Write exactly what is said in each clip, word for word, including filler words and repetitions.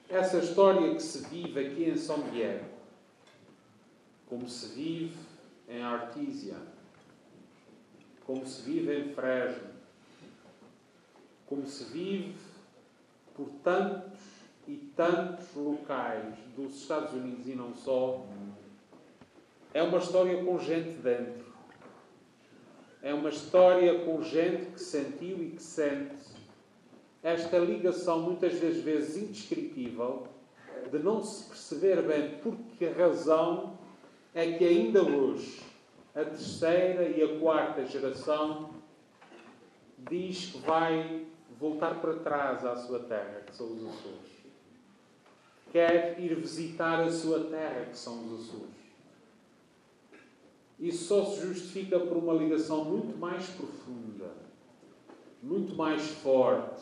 essa história que se vive aqui em São Diego, como se vive em Artísia, como se vive em Fresno, como se vive por tantos e tantos locais dos Estados Unidos e não só, é uma história com gente dentro. É uma história com gente que sentiu e que sente esta ligação, muitas das vezes indescritível, de não se perceber bem por que razão é que ainda hoje a terceira e a quarta geração diz que vai voltar para trás à sua terra, que são os Açores. Quer ir visitar a sua terra, que são os Açores. Isso só se justifica por uma ligação muito mais profunda, muito mais forte,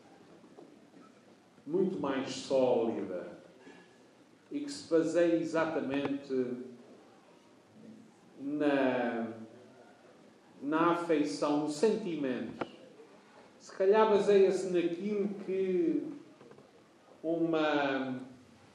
muito mais sólida e que se baseia exatamente na, na afeição, no sentimento. Se calhar baseia-se naquilo que uma,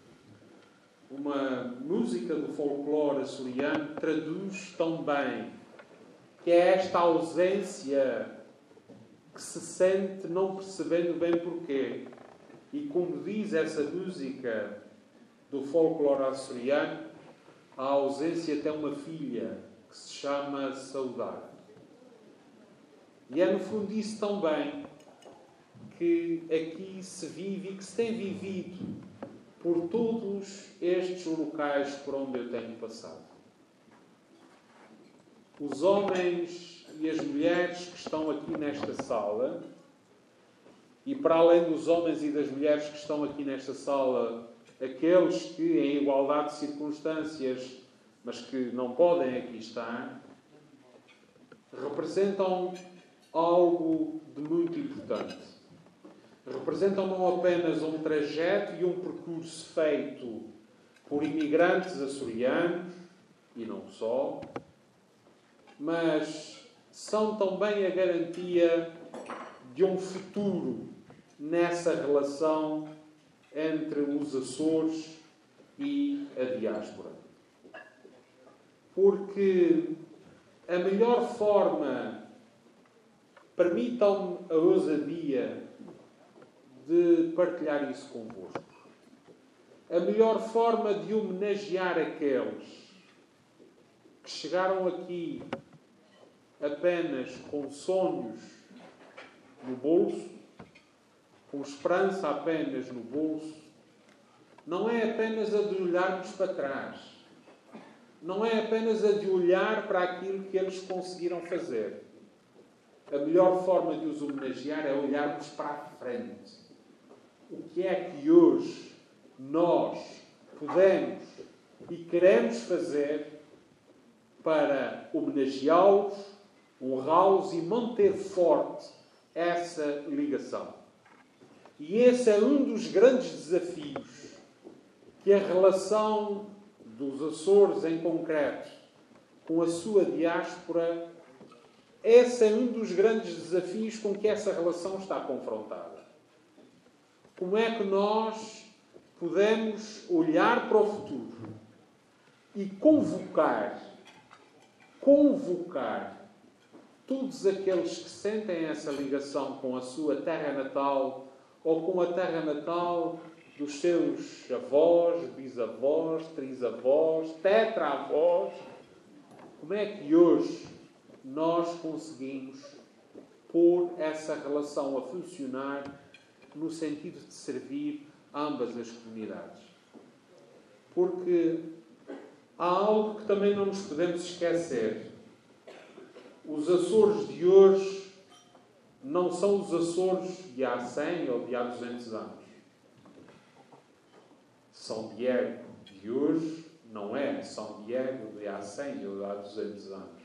uma música do folclore açoriano traduz tão bem, que é esta ausência que se sente não percebendo bem porquê. E como diz essa música do folclore açoriano, a ausência tem uma filha que se chama Saudade. E é no fundo isso também que aqui se vive e que se tem vivido por todos estes locais por onde eu tenho passado. Os homens e as mulheres que estão aqui nesta sala, e para além dos homens e das mulheres que estão aqui nesta sala, aqueles que, em igualdade de circunstâncias, mas que não podem aqui estar, representam algo de muito importante. Representam não apenas um trajeto e um percurso feito por imigrantes açorianos, e não só, mas são também a garantia de um futuro nessa relação entre os Açores e a diáspora. Porque a melhor forma, permitam-me a ousadia de partilhar isso convosco, a melhor forma de homenagear aqueles que chegaram aqui apenas com sonhos no bolso, com esperança apenas no bolso, não é apenas a de olharmos para trás. Não é apenas a de olhar para aquilo que eles conseguiram fazer. A melhor forma de os homenagear é olharmos para a frente. O que é que hoje nós podemos e queremos fazer para homenageá-los, honrá-los e manter forte essa ligação. E esse é um dos grandes desafios que a relação dos Açores em concreto com a sua diáspora, esse é um dos grandes desafios com que essa relação está confrontada. Como é que nós podemos olhar para o futuro e convocar, convocar todos aqueles que sentem essa ligação com a sua terra natal ou com a terra natal dos seus avós, bisavós, trisavós, tetravós. Como é que hoje nós conseguimos pôr essa relação a funcionar no sentido de servir ambas as comunidades? Porque há algo que também não nos podemos esquecer. Os Açores de hoje não são os Açores de há cem ou de há duzentos anos. São Diego de hoje não é São Diego de há cem ou de há duzentos anos.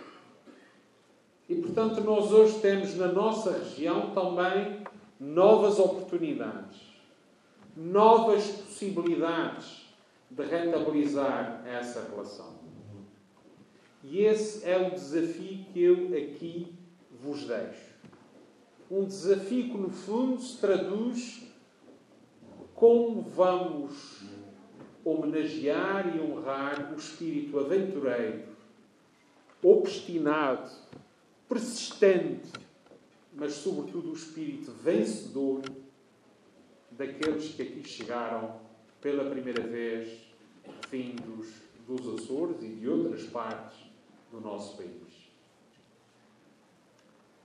E, portanto, nós hoje temos na nossa região também novas oportunidades, novas possibilidades de rentabilizar essa relação. E esse é o desafio que eu aqui vos deixo. Um desafio que, no fundo, se traduz como vamos homenagear e honrar o espírito aventureiro, obstinado, persistente, mas sobretudo o espírito vencedor daqueles que aqui chegaram pela primeira vez, vindos dos Açores e de outras partes do nosso país.